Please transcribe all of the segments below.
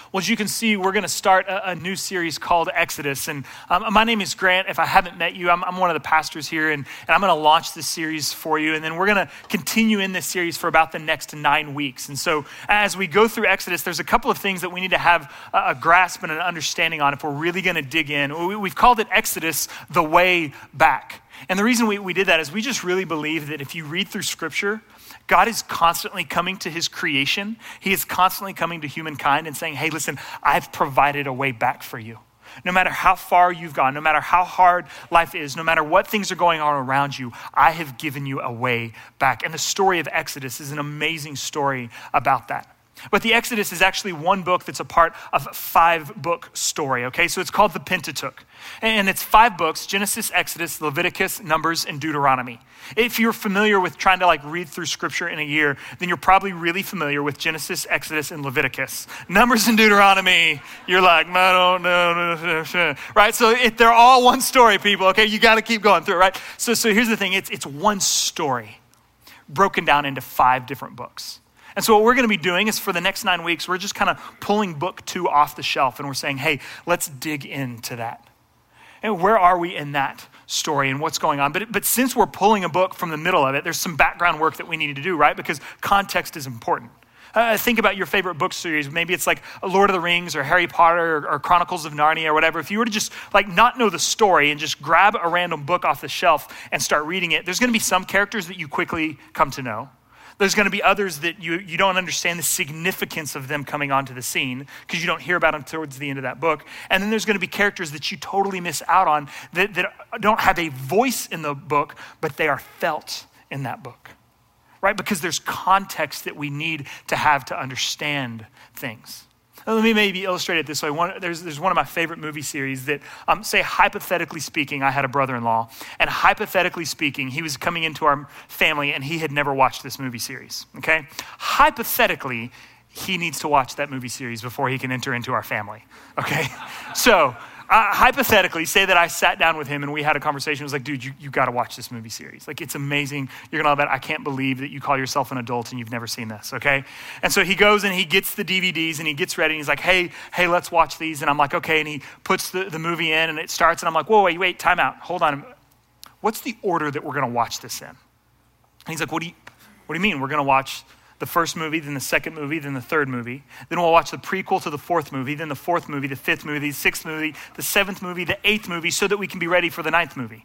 Well, as you can see, we're going to start a new series called Exodus. And my name is Grant. If I haven't met you, I'm one of the pastors here, and I'm going to launch this series for you. And then we're going to continue in this series for about the next 9 weeks. And so as we go through Exodus, there's a couple of things that we need to have a grasp and an understanding on if we're really going to dig in. We've called it Exodus, the way back. And the reason we did that is we just really believe that if you read through Scripture, God is constantly coming to his creation. He is constantly coming to humankind and saying, hey, listen, I've provided a way back for you. No matter how far you've gone, no matter how hard life is, no matter what things are going on around you, I have given you a way back. And the story of Exodus is an amazing story about that. But the Exodus is actually one book that's a part of a 5-book story, okay? So it's called the Pentateuch. And it's 5 books: Genesis, Exodus, Leviticus, Numbers, and Deuteronomy. If you're familiar with trying to read through Scripture in a year, then you're probably really familiar with Genesis, Exodus, and Leviticus. Numbers and Deuteronomy, you're like, I don't know, right? So they're all one story, people, okay? You got to keep going through it, right? So here's the thing. It's one story broken down into 5 different books. And so what we're going to be doing is for the next 9 weeks, we're just kind of pulling book 2 off the shelf, and we're saying, hey, let's dig into that. And where are we in that story and what's going on? But since we're pulling a book from the middle of it, there's some background work that we need to do, right? Because context is important. Think about your favorite book series. Maybe it's like Lord of the Rings or Harry Potter or Chronicles of Narnia or whatever. If you were to just not know the story and just grab a random book off the shelf and start reading it, there's going to be some characters that you quickly come to know. There's going to be others that you don't understand the significance of them coming onto the scene because you don't hear about them towards the end of that book. And then there's going to be characters that you totally miss out on that don't have a voice in the book, but they are felt in that book, right? Because there's context that we need to have to understand things. Let me maybe illustrate it this way. There's one of my favorite movie series that, say hypothetically speaking, I had a brother-in-law, and hypothetically speaking, he was coming into our family and he had never watched this movie series, okay? Hypothetically, he needs to watch that movie series before he can enter into our family, okay? So hypothetically, say that I sat down with him and we had a conversation. It was like, dude, you got to watch this movie series. It's amazing. You're going to love it. I can't believe that you call yourself an adult and you've never seen this, okay? And so he goes and he gets the DVDs and he gets ready and he's like, hey, let's watch these. And I'm like, okay. And he puts the movie in and it starts and I'm like, whoa, wait, time out. Hold on. What's the order that we're going to watch this in? And he's like, what do you mean? We're going to watch the first movie, then the second movie, then the third movie. Then we'll watch the prequel to the 4th movie, then the 4th movie, the 5th movie, the 6th movie, the 7th movie, the 8th movie, so that we can be ready for the 9th movie.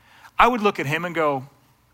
I would look at him and go,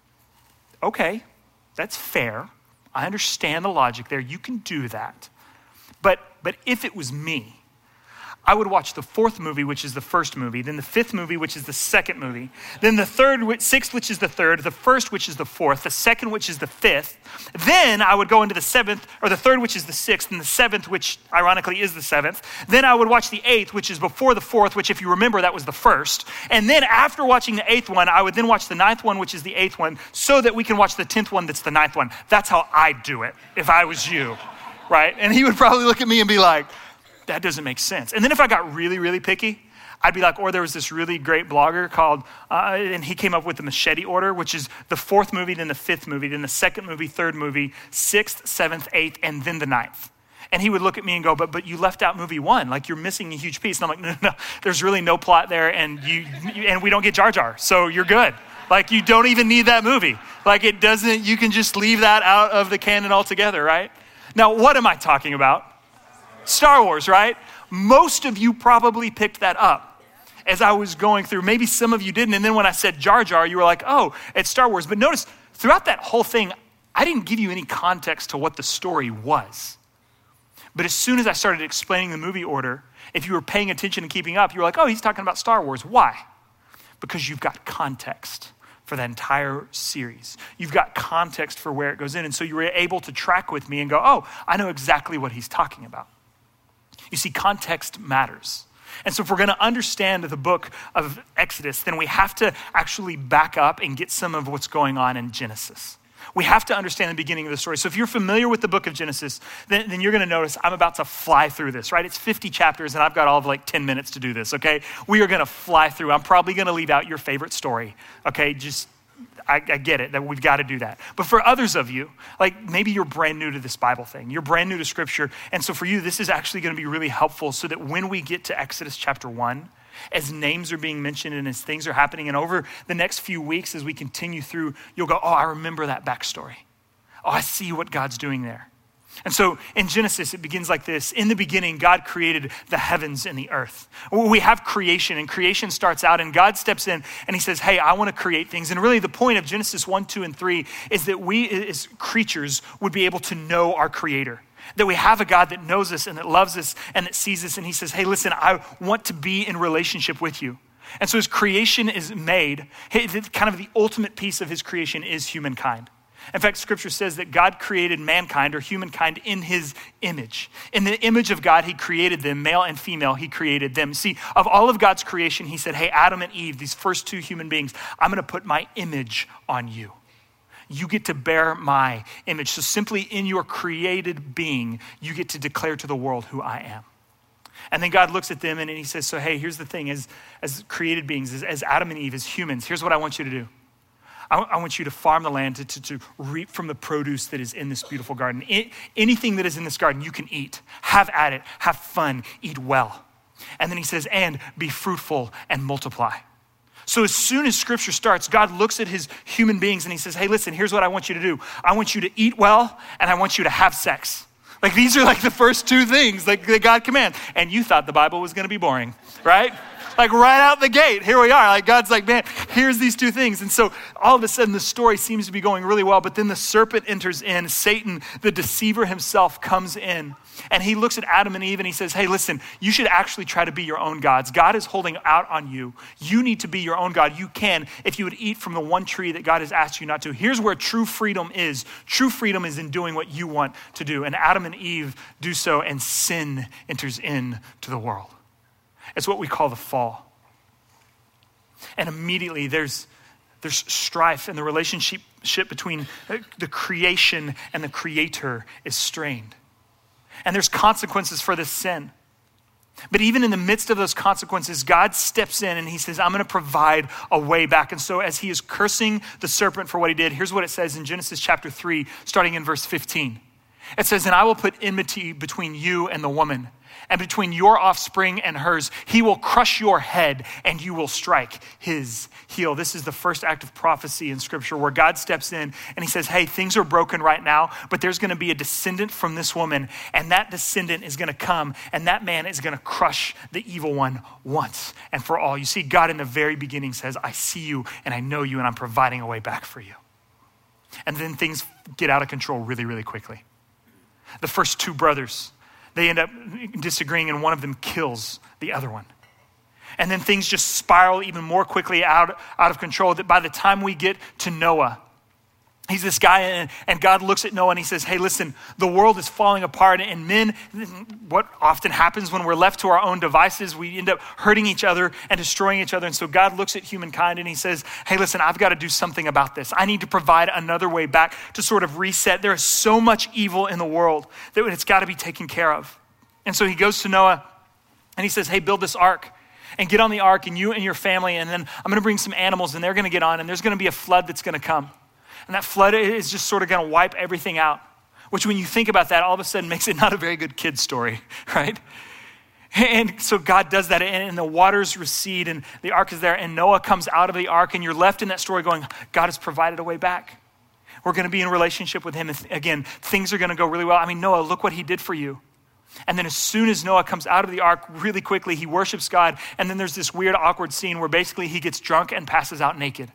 okay, that's fair. I understand the logic there. You can do that. But if it was me, I would watch the 4th movie, which is the first movie, then the 5th movie, which is the second movie, then the 6th, which is the third, the 1st, which is the 4th, the 2nd, which is the 5th. Then I would go into the 7th, or the 3rd, which is the 6th, and the 7th, which ironically is the 7th. Then I would watch the 8th, which is before the 4th, which if you remember, that was the 1st. And then after watching the 8th one, I would then watch the 9th one, which is the 8th one, so that we can watch the 10th one, that's the 9th one. That's how I'd do it if I was you, right? And he would probably look at me and be like, that doesn't make sense. And then if I got really, really picky, I'd be like, or there was this really great blogger called, and he came up with the machete order, which is the 4th movie, then the 5th movie, then the 2nd movie, 3rd movie, 6th, 7th, 8th, and then the 9th. And he would look at me and go, but you left out movie 1, you're missing a huge piece. And I'm like, no, there's really no plot there, and we don't get Jar Jar, so you're good. You don't even need that movie. It doesn't, you can just leave that out of the canon altogether, right? Now, what am I talking about? Star Wars, right? Most of you probably picked that up as I was going through. Maybe some of you didn't. And then when I said Jar Jar, you were like, oh, it's Star Wars. But notice, throughout that whole thing, I didn't give you any context to what the story was. But as soon as I started explaining the movie order, if you were paying attention and keeping up, you were like, oh, he's talking about Star Wars. Why? Because you've got context for that entire series. You've got context for where it goes in. And so you were able to track with me and go, oh, I know exactly what he's talking about. You see, context matters. And so if we're going to understand the book of Exodus, then we have to actually back up and get some of what's going on in Genesis. We have to understand the beginning of the story. So if you're familiar with the book of Genesis, then you're going to notice I'm about to fly through this, right? It's 50 chapters and I've got all of 10 minutes to do this, okay? We are going to fly through. I'm probably going to leave out your favorite story, okay? I get it, that we've got to do that. But for others of you, like maybe you're brand new to this Bible thing. You're brand new to Scripture. And so for you, this is actually going to be really helpful so that when we get to Exodus chapter 1, as names are being mentioned and as things are happening, and over the next few weeks as we continue through, you'll go, oh, I remember that backstory. Oh, I see what God's doing there. And so in Genesis, it begins like this. In the beginning, God created the heavens and the earth. We have creation, and creation starts out, and God steps in and he says, hey, I want to create things. And really the point of Genesis 1, 2, and 3 is that we as creatures would be able to know our Creator. That we have a God that knows us and that loves us and that sees us. And he says, hey, listen, I want to be in relationship with you. And so as creation is made, kind of the ultimate piece of his creation is humankind. In fact, Scripture says that God created mankind or humankind in his image. In the image of God, he created them, male and female, he created them. See, of all of God's creation, he said, hey, Adam and Eve, these first two human beings, I'm gonna put my image on you. You get to bear my image. So simply in your created being, you get to declare to the world who I am. And then God looks at them and he says, so hey, here's the thing, as created beings, as Adam and Eve, as humans, here's what I want you to do. I want you to farm the land to reap from the produce that is in this beautiful garden. Anything that is in this garden, you can eat. Have at it, have fun, eat well. And then he says, and be fruitful and multiply. So as soon as Scripture starts, God looks at his human beings and he says, hey, listen, here's what I want you to do. I want you to eat well and I want you to have sex. Like these are like the first two things like that God commands. And you thought the Bible was gonna be boring, right? Like right out the gate, here we are. Like God's like, man, here's these two things. And so all of a sudden the story seems to be going really well, but then the serpent enters in, Satan, the deceiver himself comes in and he looks at Adam and Eve and he says, hey, listen, you should actually try to be your own gods. God is holding out on you. You need to be your own God. You can if you would eat from the one tree that God has asked you not to. Here's where true freedom is. True freedom is in doing what you want to do. And Adam and Eve do so and sin enters into the world. It's what we call the fall. And immediately there's strife and the relationship between the creation and the creator is strained. And there's consequences for this sin. But even in the midst of those consequences, God steps in and he says, I'm gonna provide a way back. And so as he is cursing the serpent for what he did, here's what it says in Genesis chapter 3, starting in verse 15. It says, and I will put enmity between you and the woman, and between your offspring and hers. He will crush your head and you will strike his heel. This is the first act of prophecy in Scripture where God steps in and he says, hey, things are broken right now, but there's gonna be a descendant from this woman, and that descendant is gonna come and that man is gonna crush the evil one once and for all. You see, God in the very beginning says, I see you and I know you and I'm providing a way back for you. And then things get out of control really, really quickly. The first two brothers, they end up disagreeing and one of them kills the other one. And then things just spiral even more quickly out of control that by the time we get to Noah, he's this guy and God looks at Noah and he says, hey, listen, the world is falling apart and men, what often happens when we're left to our own devices, we end up hurting each other and destroying each other. And so God looks at humankind and he says, hey, listen, I've got to do something about this. I need to provide another way back to sort of reset. There is so much evil in the world that it's got to be taken care of. And so he goes to Noah and he says, hey, build this ark. And get on the ark and you and your family, and then I'm gonna bring some animals and they're gonna get on and there's gonna be a flood that's gonna come. And that flood is just sort of gonna wipe everything out, which when you think about that, all of a sudden makes it not a very good kid story, right? And so God does that and the waters recede and the ark is there and Noah comes out of the ark and you're left in that story going, God has provided a way back. We're gonna be in relationship with him. And again, things are gonna go really well. I mean, Noah, look what he did for you. And then as soon as Noah comes out of the ark really quickly, he worships God. And then there's this weird, awkward scene where basically he gets drunk and passes out naked.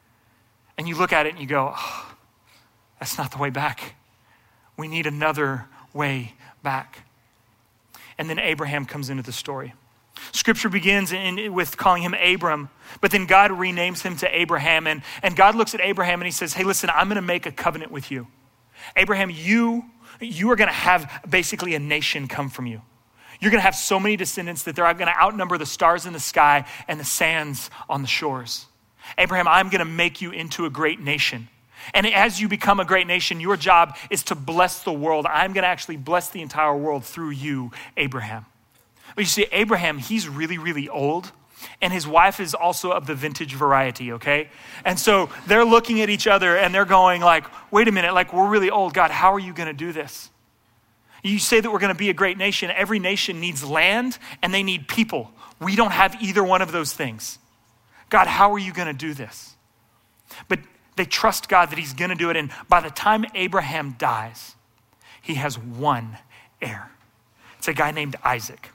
And you look at it and you go, oh, that's not the way back. We need another way back. And then Abraham comes into the story. Scripture begins with calling him Abram, but then God renames him to Abraham. And God looks at Abraham and he says, hey, listen, I'm gonna make a covenant with you. Abraham, you are gonna have basically a nation come from you. You're gonna have so many descendants that they're gonna outnumber the stars in the sky and the sands on the shores. Abraham, I'm gonna make you into a great nation. And as you become a great nation, your job is to bless the world. I'm gonna actually bless the entire world through you, Abraham. But you see, Abraham, he's really, really old. And his wife is also of the vintage variety, okay? And so they're looking at each other and they're going like, wait a minute, like we're really old. God, how are you gonna do this? You say that we're gonna be a great nation. Every nation needs land and they need people. We don't have either one of those things. God, how are you gonna do this? But they trust God that he's gonna do it. And by the time Abraham dies, he has one heir. It's a guy named Isaac.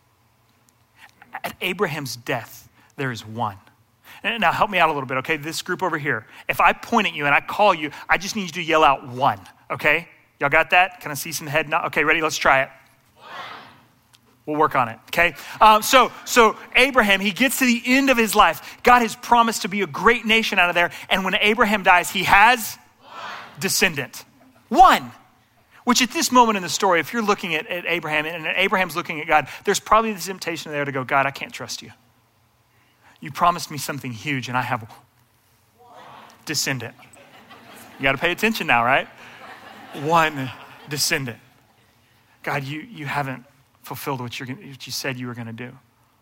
At Abraham's death, there is one. And now help me out a little bit, okay? This group over here, if I point at you and I call you, I just need you to yell out one, okay? Y'all got that? Can I see some head nod? Okay, ready? Let's try it. One. We'll work on it, okay? So Abraham, he gets to the end of his life. God has promised to be a great nation out of there. And when Abraham dies, he has descendant. One. Which at this moment in the story, if you're looking at Abraham and Abraham's looking at God, there's probably this temptation there to go, God, I can't trust you. You promised me something huge and I have descendant. You got to pay attention now, right? One descendant. God, you haven't fulfilled what you said you were going to do.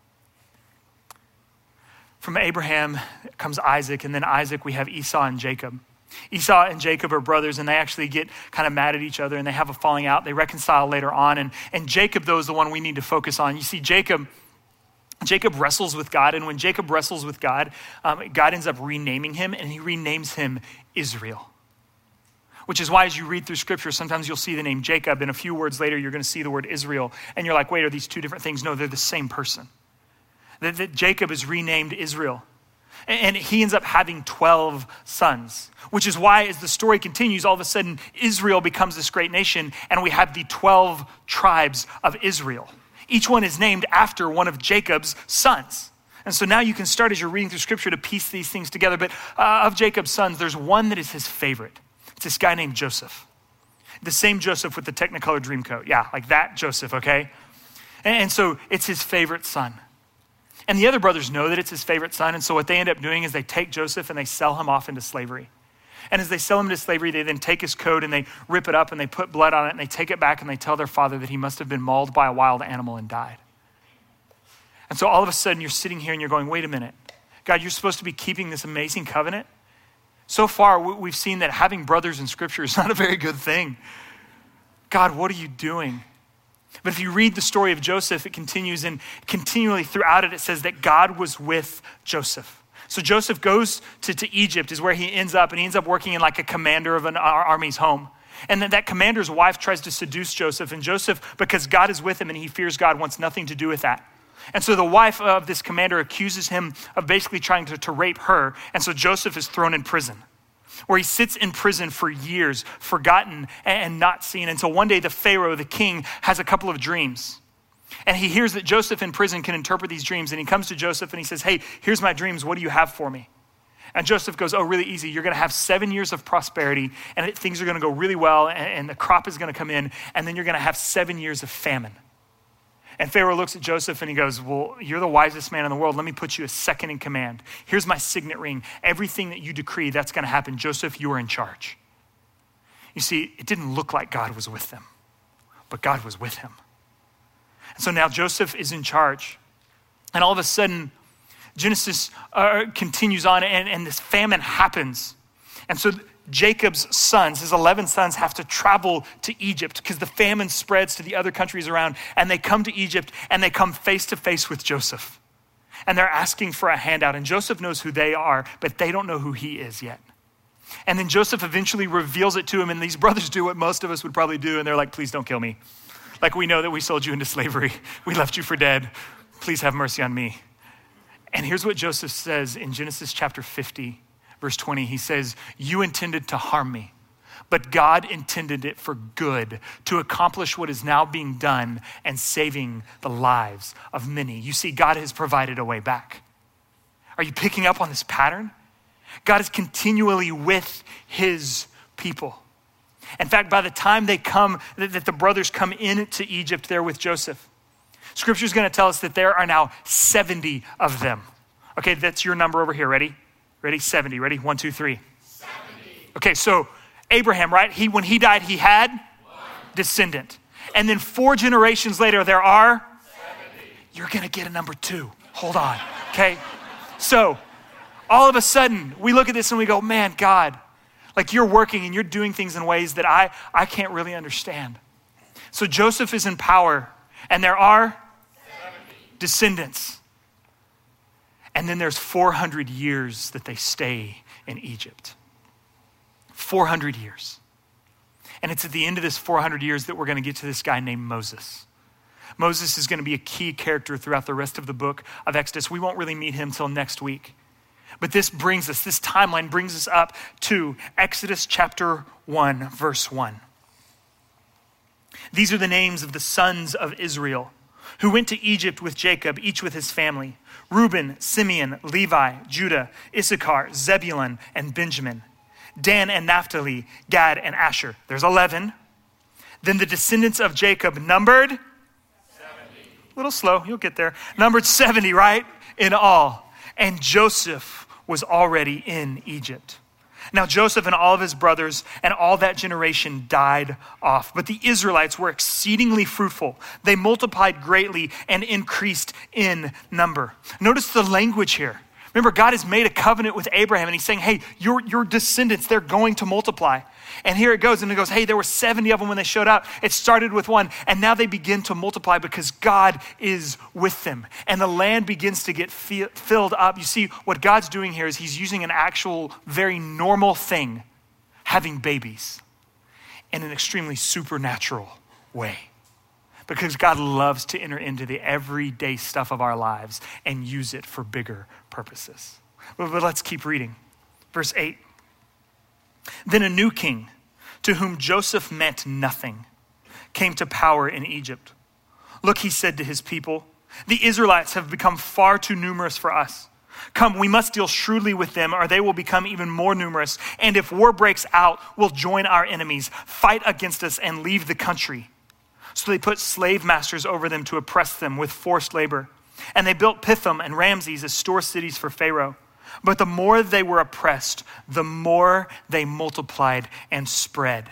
From Abraham comes Isaac, and then Isaac we have Esau and Jacob. Esau and Jacob are brothers, and they actually get kind of mad at each other and they have a falling out. They reconcile later on. And Jacob, though, is the one we need to focus on. You see, Jacob wrestles with God. And when Jacob wrestles with God, God ends up renaming him, and he renames him Israel. Which is why as you read through scripture, sometimes you'll see the name Jacob, and a few words later, you're going to see the word Israel. And you're like, wait, are these two different things? No, they're the same person. That Jacob is renamed Israel. And he ends up having 12 sons, which is why as the story continues, all of a sudden Israel becomes this great nation and we have the 12 tribes of Israel. Each one is named after one of Jacob's sons. And so now you can start as you're reading through scripture to piece these things together. But of Jacob's sons, there's one that is his favorite. It's this guy named Joseph. The same Joseph with the Technicolor Dreamcoat. Yeah, like that Joseph, okay? And so it's his favorite son. And the other brothers know that it's his favorite son. And so what they end up doing is they take Joseph and they sell him off into slavery. And as they sell him into slavery, they then take his coat and they rip it up and they put blood on it and they take it back and they tell their father that he must have been mauled by a wild animal and died. And so all of a sudden you're sitting here and you're going, wait a minute. God, you're supposed to be keeping this amazing covenant. So far, we've seen that having brothers in scripture is not a very good thing. God, what are you doing? But if you read the story of Joseph, it continues, and continually throughout it, it says that God was with Joseph. So Joseph goes to Egypt is where he ends up, and he ends up working in like a commander of an army's home. And then that commander's wife tries to seduce Joseph, and Joseph, because God is with him and he fears God, wants nothing to do with that. And so the wife of this commander accuses him of basically trying to rape her, and so Joseph is thrown in prison, where he sits in prison for years, forgotten and not seen, until one day the Pharaoh, the king, has a couple of dreams. And he hears that Joseph in prison can interpret these dreams, and he comes to Joseph and he says, hey, here's my dreams, what do you have for me? And Joseph goes, oh, really easy. You're gonna have 7 years of prosperity, and things are gonna go really well, and the crop is gonna come in, and then you're gonna have 7 years of famine. And Pharaoh looks at Joseph and he goes, well, you're the wisest man in the world. Let me put you as second in command. Here's my signet ring. Everything that you decree, that's going to happen. Joseph, you are in charge. You see, it didn't look like God was with them, but God was with him. And so now Joseph is in charge. And all of a sudden, Genesis continues on and this famine happens. And so Jacob's sons, his 11 sons, have to travel to Egypt because the famine spreads to the other countries around, and they come to Egypt and they come face to face with Joseph. And they're asking for a handout, and Joseph knows who they are, but they don't know who he is yet. And then Joseph eventually reveals it to him, and these brothers do what most of us would probably do, and they're like, please don't kill me. Like, we know that we sold you into slavery. We left you for dead. Please have mercy on me. And here's what Joseph says in Genesis chapter 50. Verse 20, he says, you intended to harm me, but God intended it for good, to accomplish what is now being done and saving the lives of many. You see, God has provided a way back. Are you picking up on this pattern? God is continually with his people. In fact, by the time they come, that the brothers come into Egypt there with Joseph, Scripture is going to tell us that there are now 70 of them. Okay, that's your number over here. Ready? Ready? 70. Ready? 1, 2, 3. 70. Okay, so Abraham, right? When he died, he had one descendant. And then 4 generations later, there are 70. You're going to get a number 2. Hold on. Okay, so all of a sudden we look at this and we go, man, God, like you're working and you're doing things in ways that I can't really understand. So Joseph is in power and there are descendants. And then there's 400 years that they stay in Egypt. 400 years. And it's at the end of this 400 years that we're going to get to this guy named Moses. Moses is going to be a key character throughout the rest of the book of Exodus. We won't really meet him till next week. But this timeline brings us up to Exodus chapter 1, verse 1. These are the names of the sons of Israel who went to Egypt with Jacob, each with his family: Reuben, Simeon, Levi, Judah, Issachar, Zebulun, and Benjamin. Dan and Naphtali, Gad and Asher. There's 11. Then the descendants of Jacob numbered 70. A little slow, you'll get there. Numbered 70, right? In all. And Joseph was already in Egypt. Now Joseph and all of his brothers and all that generation died off. But the Israelites were exceedingly fruitful. They multiplied greatly and increased in number. Notice the language here. Remember, God has made a covenant with Abraham and he's saying, hey, your descendants, they're going to multiply. And here it goes, and it goes, hey, there were 70 of them when they showed up. It started with one, and now they begin to multiply because God is with them. And the land begins to get filled up. You see, what God's doing here is he's using an actual, very normal thing, having babies, in an extremely supernatural way. Because God loves to enter into the everyday stuff of our lives and use it for bigger purposes. But let's keep reading. Verse 8. Then a new king, to whom Joseph meant nothing, came to power in Egypt. Look, he said to his people, the Israelites have become far too numerous for us. Come, we must deal shrewdly with them, or they will become even more numerous. And if war breaks out, we'll join our enemies, fight against us, and leave the country. So they put slave masters over them to oppress them with forced labor. And they built Pithom and Ramses as store cities for Pharaoh. But the more they were oppressed, the more they multiplied and spread.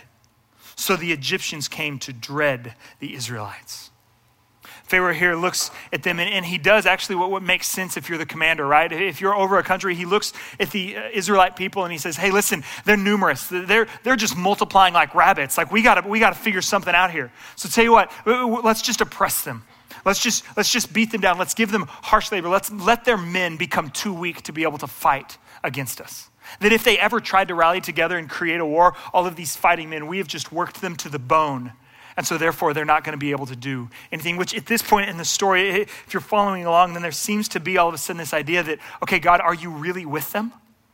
So the Egyptians came to dread the Israelites. Pharaoh here looks at them, and he does actually what makes sense if you're the commander, right? If you're over a country, he looks at the Israelite people and he says, hey, listen, they're numerous. They're just multiplying like rabbits. Like we gotta figure something out here. So tell you what, let's just oppress them. Let's just beat them down. Let's give them harsh labor. Let's let their men become too weak to be able to fight against us. That if they ever tried to rally together and create a war, all of these fighting men, we have just worked them to the bone. And so therefore, they're not going to be able to do anything, which at this point in the story, if you're following along, then there seems to be all of a sudden this idea that, okay, God, are you really with them?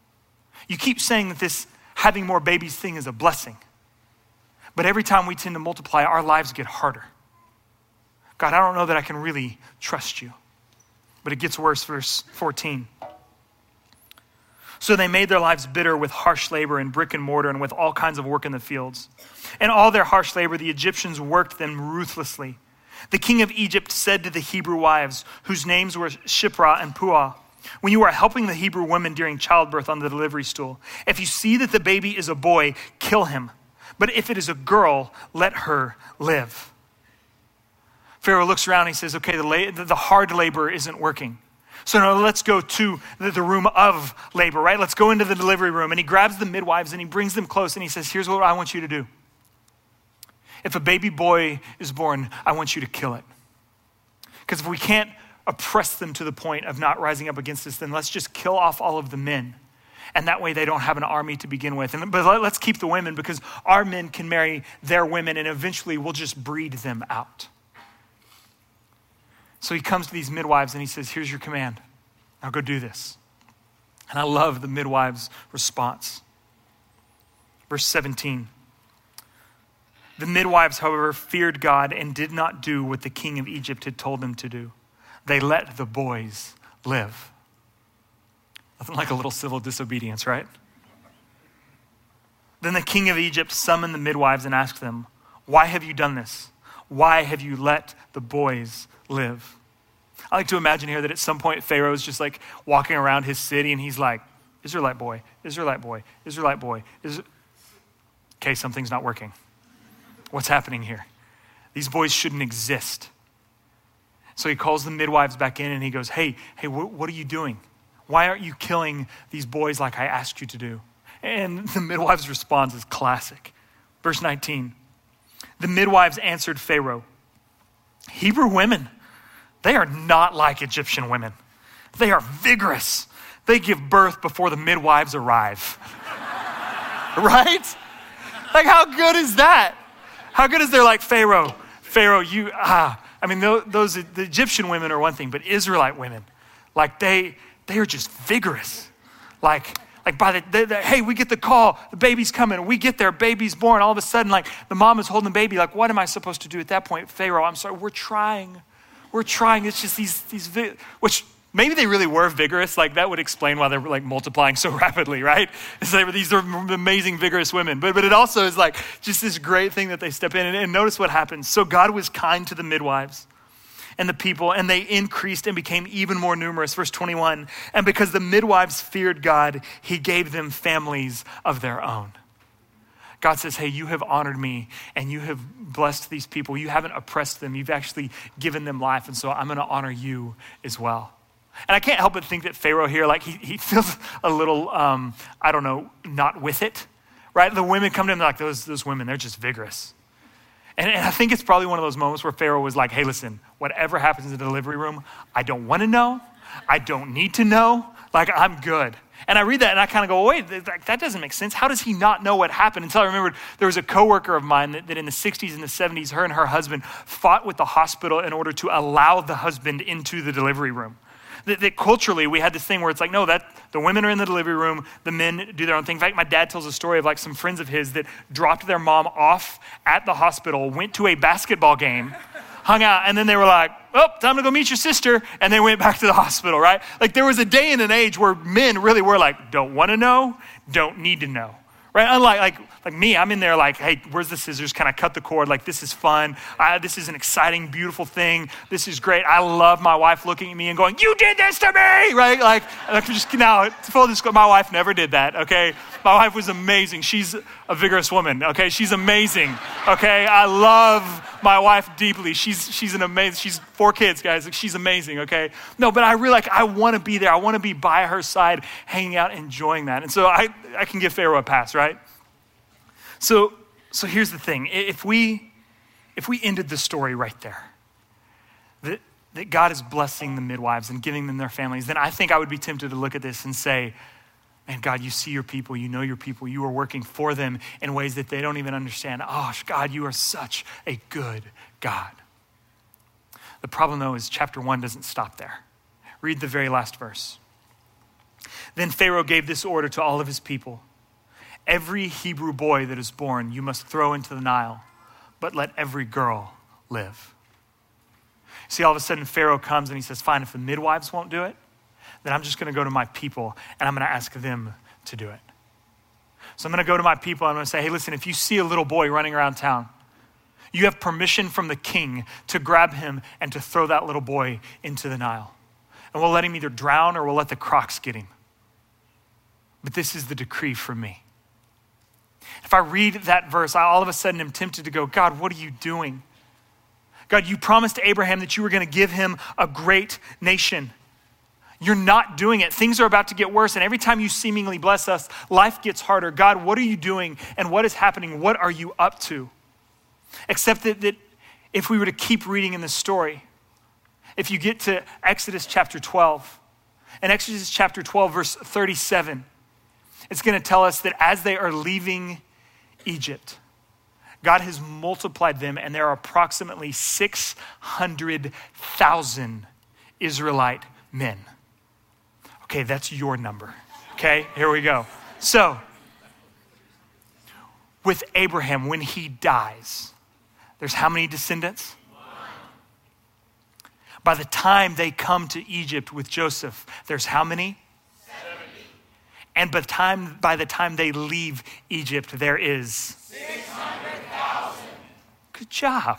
You keep saying that this having more babies thing is a blessing. But every time we tend to multiply, our lives get harder. God, I don't know that I can really trust you. But it gets worse, verse 14. So they made their lives bitter with harsh labor and brick and mortar and with all kinds of work in the fields. And all their harsh labor, the Egyptians worked them ruthlessly. The king of Egypt said to the Hebrew wives, whose names were Shiphrah and Puah, when you are helping the Hebrew women during childbirth on the delivery stool, if you see that the baby is a boy, kill him. But if it is a girl, let her live. Pharaoh looks around and he says, okay, the hard labor isn't working. So now let's go to the room of labor, right? Let's go into the delivery room. And he grabs the midwives and he brings them close and he says, here's what I want you to do. If a baby boy is born, I want you to kill it. Because if we can't oppress them to the point of not rising up against us, then let's just kill off all of the men. And that way they don't have an army to begin with. But let's keep the women because our men can marry their women and eventually we'll just breed them out. So he comes to these midwives and he says, here's your command. Now go do this. And I love the midwives' response. Verse 17. The midwives, however, feared God and did not do what the king of Egypt had told them to do. They let the boys live. Nothing like a little civil disobedience, right? Then the king of Egypt summoned the midwives and asked them, why have you done this? Why have you let the boys live? I like to imagine here that at some point Pharaoh is just like walking around his city and he's like, Israelite boy, Israelite boy, Israelite boy. Okay, something's not working. What's happening here? These boys shouldn't exist. So he calls the midwives back in and he goes, hey, what are you doing? Why aren't you killing these boys like I asked you to do? And the midwives' response is classic. Verse 19, the midwives answered Pharaoh, Hebrew women, they are not like Egyptian women. They are vigorous. They give birth before the midwives arrive. Right? Like, how good is that? How good is there like Pharaoh, the Egyptian women are one thing, but Israelite women, like they are just vigorous. Like by hey, we get the call, the baby's coming, we get there, baby's born. All of a sudden, like the mom is holding the baby. Like, what am I supposed to do at that point? Pharaoh, I'm sorry, we're trying. It's just these which maybe they really were vigorous. Like that would explain why they're like multiplying so rapidly, right? It's like these are amazing, vigorous women. But it also is like just this great thing that they step in and notice what happens. So God was kind to the midwives and the people, and they increased and became even more numerous. Verse 21, and because the midwives feared God, he gave them families of their own. God says, hey, you have honored me and you have blessed these people. You haven't oppressed them. You've actually given them life. And so I'm going to honor you as well. And I can't help but think that Pharaoh here, like he feels a little, not with it, right? The women come to him, they're like, those women, they're just vigorous. And I think it's probably one of those moments where Pharaoh was like, hey, listen, whatever happens in the delivery room, I don't want to know. I don't need to know. Like, I'm good. And I read that and I kind of go, wait, that doesn't make sense. How does he not know what happened? Until I remembered there was a coworker of mine that in the 60s and the 70s, her and her husband fought with the hospital in order to allow the husband into the delivery room. That culturally, we had this thing where it's like, no, that the women are in the delivery room, the men do their own thing. In fact, my dad tells a story of like some friends of his that dropped their mom off at the hospital, went to a basketball game, hung out, and then they were like, oh, time to go meet your sister, and they went back to the hospital, right? Like there was a day and an age where men really were like, don't want to know, don't need to know, right? Unlike like me, I'm in there like, hey, where's the scissors? Can I cut the cord? Like, this is fun. This is an exciting, beautiful thing. This is great. I love my wife looking at me and going, you did this to me, right? Like just now, full disclosure, my wife never did that, okay? My wife was amazing. She's a vigorous woman, okay? She's amazing, okay? I love my wife deeply. She's an amazing, she's 4 kids, guys. She's amazing, okay? No, but I really I want to be there. I want to be by her side, hanging out, enjoying that. And so I can give Pharaoh a pass, right? So here's the thing. If we ended the story right there, that God is blessing the midwives and giving them their families, then I think I would be tempted to look at this and say, man, God, you see your people, you know your people, you are working for them in ways that they don't even understand. Oh, God, you are such a good God. The problem, though, is chapter 1 doesn't stop there. Read the very last verse. Then Pharaoh gave this order to all of his people. Every Hebrew boy that is born, you must throw into the Nile, but let every girl live. See, all of a sudden Pharaoh comes and he says, fine, if the midwives won't do it, then I'm just going to go to my people and I'm going to ask them to do it. So I'm going to go to my people and I'm going to say, hey, listen, if you see a little boy running around town, you have permission from the king to grab him and to throw that little boy into the Nile. And we'll let him either drown or we'll let the crocs get him. But this is the decree from me. If I read that verse, I all of a sudden am tempted to go, God, what are you doing? God, you promised Abraham that you were going to give him a great nation. You're not doing it. Things are about to get worse. And every time you seemingly bless us, life gets harder. God, what are you doing? And what is happening? What are you up to? Except that if we were to keep reading in the story, if you get to Exodus chapter 12, in Exodus chapter 12, verse 37, it's going to tell us that as they are leaving Egypt, God has multiplied them, and there are approximately 600,000 Israelite men. Okay, that's your number. Okay, here we go. So, with Abraham, when he dies, there's how many descendants? By the time they come to Egypt with Joseph, there's how many? 70. And by the time they leave Egypt, there is 600,000. Good job.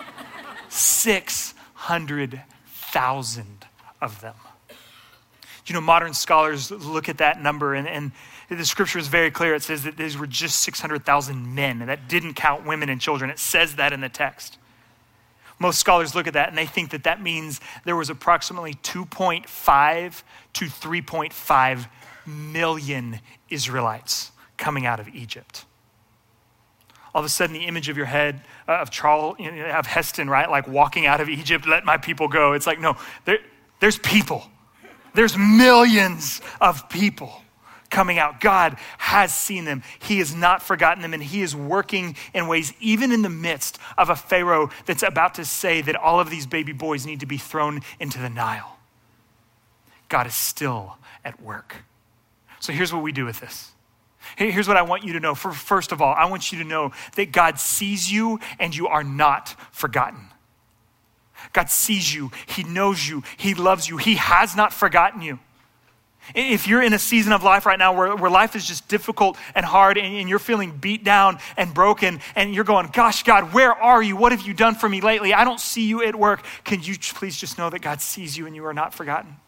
600,000 of them. You know, modern scholars look at that number and the scripture is very clear. It says that these were just 600,000 men, and that didn't count women and children. It says that in the text. Most scholars look at that and they think that that means there was approximately 2.5 to 3.5 million Israelites coming out of Egypt. All of a sudden, the image of your head of Charles, of Heston, right? Like walking out of Egypt, let my people go. It's like, no, there's people. There's millions of people coming out. God has seen them. He has not forgotten them, and he is working in ways, even in the midst of a Pharaoh that's about to say that all of these baby boys need to be thrown into the Nile. God is still at work. So here's what we do with this. Here's what I want you to know. First of all, I want you to know that God sees you and you are not forgotten. God sees you. He knows you. He loves you. He has not forgotten you. If you're in a season of life right now where life is just difficult and hard and you're feeling beat down and broken and you're going, gosh, God, where are you? What have you done for me lately? I don't see you at work. Can you please just know that God sees you and you are not forgotten?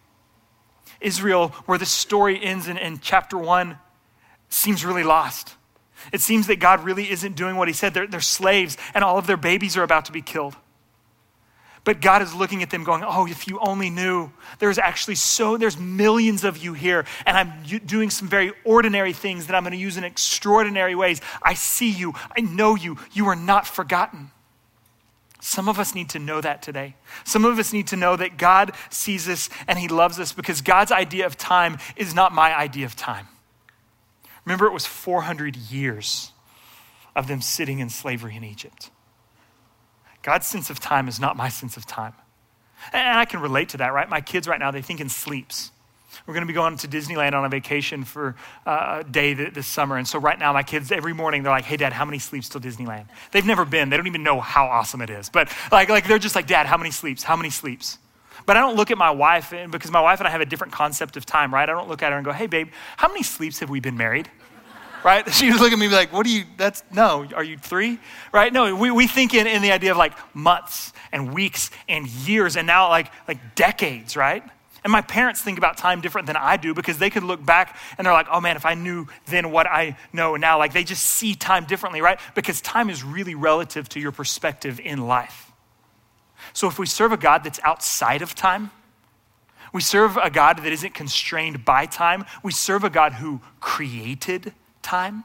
Israel, where the story ends in chapter 1, seems really lost. It seems that God really isn't doing what he said. They're slaves and all of their babies are about to be killed. But God is looking at them going, oh, if you only knew, there's millions of you here and I'm doing some very ordinary things that I'm going to use in extraordinary ways. I see you. I know you. You are not forgotten. Some of us need to know that today. Some of us need to know that God sees us and he loves us because God's idea of time is not my idea of time. Remember, it was 400 years of them sitting in slavery in Egypt. God's sense of time is not my sense of time. And I can relate to that, right? My kids right now, they think in sleeps. We're going to be going to Disneyland on a vacation for a day this summer. And so right now, my kids, every morning, they're like, hey, Dad, how many sleeps till Disneyland? They've never been. They don't even know how awesome it is. But like they're just like, Dad, how many sleeps? How many sleeps? But I don't look at my wife, because my wife and I have a different concept of time, right? I don't look at her and go, hey, babe, how many sleeps have we been married? Right? She would look at me like, are you 3? Right? No, we think in the idea of like months and weeks and years and now like decades, right? And my parents think about time different than I do because they could look back and they're like, oh man, if I knew then what I know now, like they just see time differently, right? Because time is really relative to your perspective in life. So if we serve a God that's outside of time, we serve a God that isn't constrained by time, we serve a God who created time,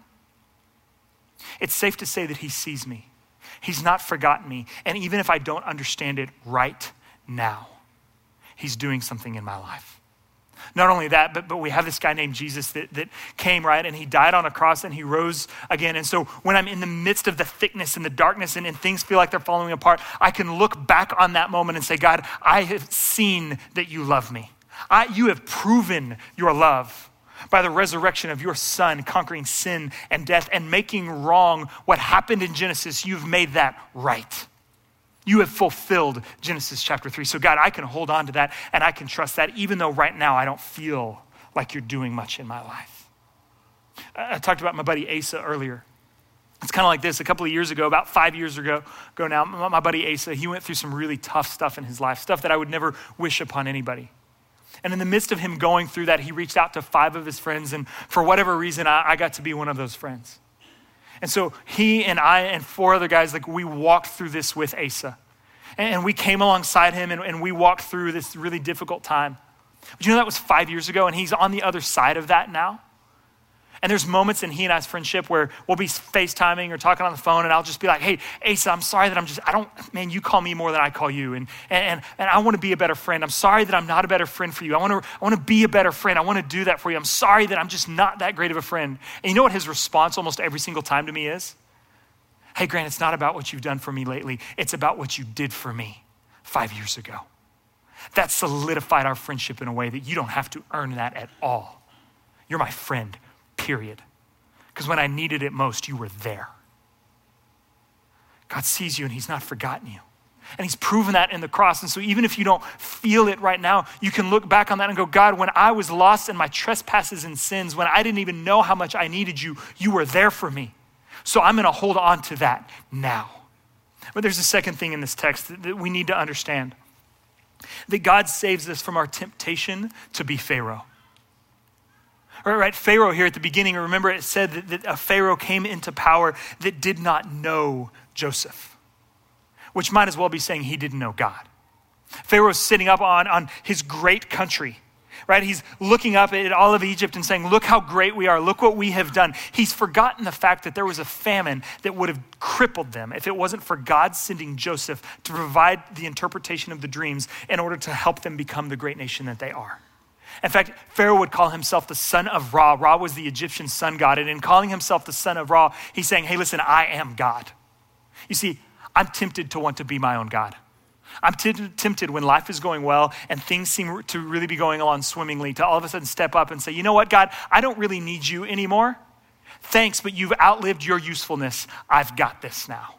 it's safe to say that he sees me. He's not forgotten me. And even if I don't understand it right now, he's doing something in my life. Not only that, but we have this guy named Jesus that came, right? And he died on a cross and he rose again. And so when I'm in the midst of the thickness and the darkness and things feel like they're falling apart, I can look back on that moment and say, God, I have seen that you love me. You have proven your love by the resurrection of your son, conquering sin and death and making wrong what happened in Genesis. You've made that right. You have fulfilled Genesis chapter 3. So God, I can hold on to that and I can trust that even though right now I don't feel like you're doing much in my life. I talked about my buddy Asa earlier. It's kind of like this. A couple of years ago, about 5 years ago now, my buddy Asa, he went through some really tough stuff in his life, stuff that I would never wish upon anybody. And in the midst of him going through that, he reached out to 5 of his friends. And for whatever reason, I got to be one of those friends. And so he and I and 4 other guys, like we walked through this with Asa. And we came alongside him and we walked through this really difficult time. But you know, that was 5 years ago and he's on the other side of that now. And there's moments in he and I's friendship where we'll be FaceTiming or talking on the phone and I'll just be like, hey, Asa, I'm sorry that you call me more than I call you. And I want to be a better friend. I'm sorry that I'm not a better friend for you. I want to be a better friend. I want to do that for you. I'm sorry that I'm just not that great of a friend. And you know what his response almost every single time to me is? Hey, Grant, it's not about what you've done for me lately. It's about what you did for me 5 years ago. That solidified our friendship in a way that you don't have to earn that at all. You're my friend. Period. Because when I needed it most, you were there. God sees you and he's not forgotten you. And he's proven that in the cross. And so even if you don't feel it right now, you can look back on that and go, God, when I was lost in my trespasses and sins, when I didn't even know how much I needed you, you were there for me. So I'm going to hold on to that now. But there's a second thing in this text that we need to understand. That God saves us from our temptation to be Pharaoh. Right, Pharaoh here at the beginning, remember it said that a Pharaoh came into power that did not know Joseph. which might as well be saying he didn't know God. Pharaoh's sitting up on his great country, right? He's looking up at all of Egypt and saying, look how great we are. Look what we have done. He's forgotten the fact that there was a famine that would have crippled them if it wasn't for God sending Joseph to provide the interpretation of the dreams in order to help them become the great nation that they are. In fact, Pharaoh would call himself the son of Ra. Ra was the Egyptian sun god. And in calling himself the son of Ra, he's saying, hey, listen, I am God. You see, I'm tempted to want to be my own God. I'm tempted when life is going well and things seem to really be going along swimmingly to all of a sudden step up and say, you know what, God, I don't really need you anymore. Thanks, but you've outlived your usefulness. I've got this now.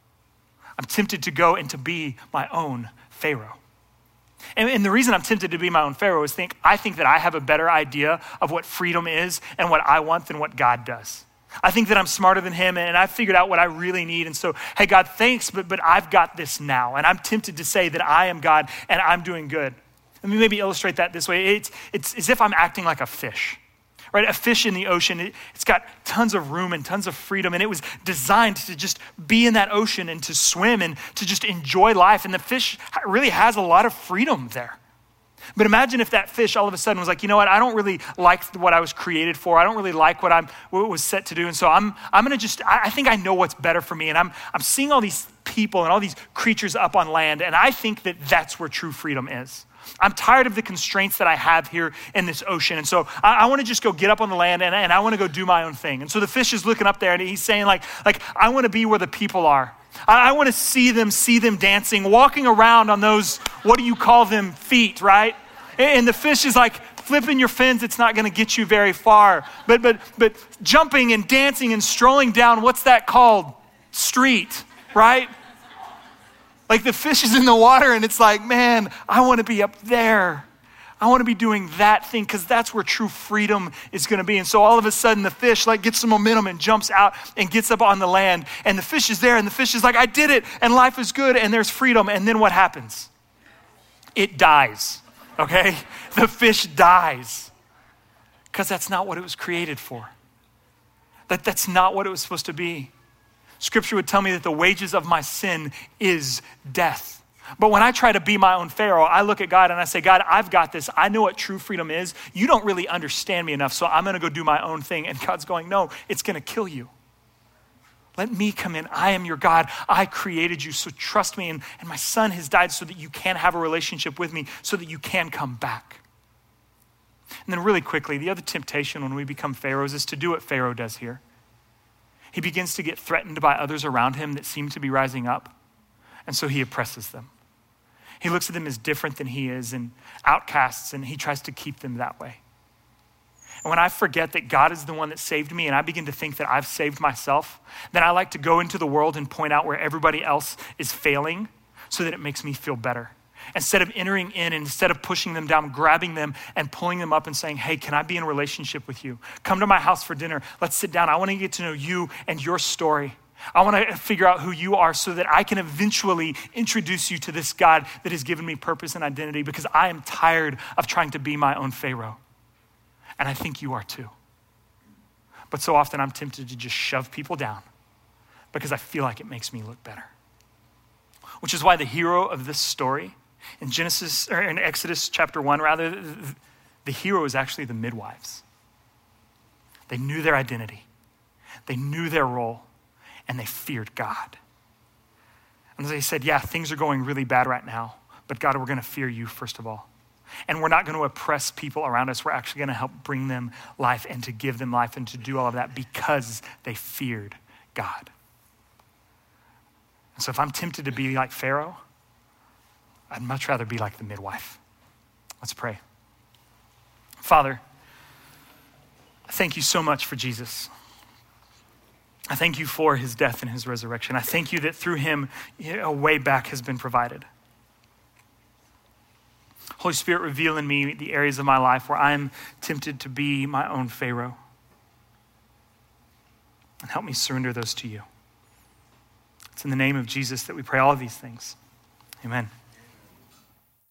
I'm tempted to go and to be my own Pharaoh. And the reason I'm tempted to be my own Pharaoh is I think that I have a better idea of what freedom is and what I want than what God does. I think that I'm smarter than him and I've figured out what I really need. And so, hey, God, thanks, but I've got this now. And I'm tempted to say that I am God and I'm doing good. Let me maybe illustrate that this way. It's as if I'm acting like a fish, right? A fish in the ocean, it's got tons of room and tons of freedom. And it was designed to just be in that ocean and to swim and to just enjoy life. And the fish really has a lot of freedom there. But imagine if that fish all of a sudden was like, you know what, I don't really like what I was created for. I don't really like what was set to do. And so I'm going to I think I know what's better for me. And I'm seeing all these people and all these creatures up on land. And I think that that's where true freedom is. I'm tired of the constraints that I have here in this ocean. And so I want to just go get up on the land and I want to go do my own thing. And so the fish is looking up there and he's saying like I want to be where the people are. I want to see them dancing, walking around on those, what do you call them, feet, right? And the fish is like, flipping your fins, it's not going to get you very far. But jumping and dancing and strolling down, what's that called? Street, right? Like the fish is in the water and it's like, man, I want to be up there. I want to be doing that thing because that's where true freedom is going to be. And so all of a sudden the fish like gets some momentum and jumps out and gets up on the land. And the fish is there and the fish is like, I did it. And life is good and there's freedom. And then what happens? It dies, okay? The fish dies because that's not what it was created for. That's not what it was supposed to be. Scripture would tell me that the wages of my sin is death. But when I try to be my own Pharaoh, I look at God and I say, God, I've got this. I know what true freedom is. You don't really understand me enough, so I'm going to go do my own thing. And God's going, no, it's going to kill you. Let me come in. I am your God. I created you, so trust me. And my son has died so that you can have a relationship with me, so that you can come back. And then really quickly, the other temptation when we become Pharaohs is to do what Pharaoh does here. He begins to get threatened by others around him that seem to be rising up, and so he oppresses them. He looks at them as different than he is and outcasts, and he tries to keep them that way. And when I forget that God is the one that saved me and I begin to think that I've saved myself, then I like to go into the world and point out where everybody else is failing so that it makes me feel better. Instead of entering in, and instead of pushing them down, grabbing them and pulling them up and saying, hey, can I be in a relationship with you? Come to my house for dinner. Let's sit down. I want to get to know you and your story. I want to figure out who you are so that I can eventually introduce you to this God that has given me purpose and identity, because I am tired of trying to be my own Pharaoh. And I think you are too. But so often I'm tempted to just shove people down because I feel like it makes me look better. Which is why the hero of this story in Exodus chapter 1, rather, the hero is actually the midwives. They knew their identity. They knew their role. And they feared God. And they said, yeah, things are going really bad right now, but God, we're going to fear you first of all. And we're not going to oppress people around us. We're actually going to help bring them life and to give them life and to do all of that because they feared God. And so if I'm tempted to be like Pharaoh, I'd much rather be like the midwife. Let's pray. Father, I thank you so much for Jesus. I thank you for his death and his resurrection. I thank you that through him, a way back has been provided. Holy Spirit, reveal in me the areas of my life where I'm tempted to be my own Pharaoh. And help me surrender those to you. It's in the name of Jesus that we pray all of these things. Amen.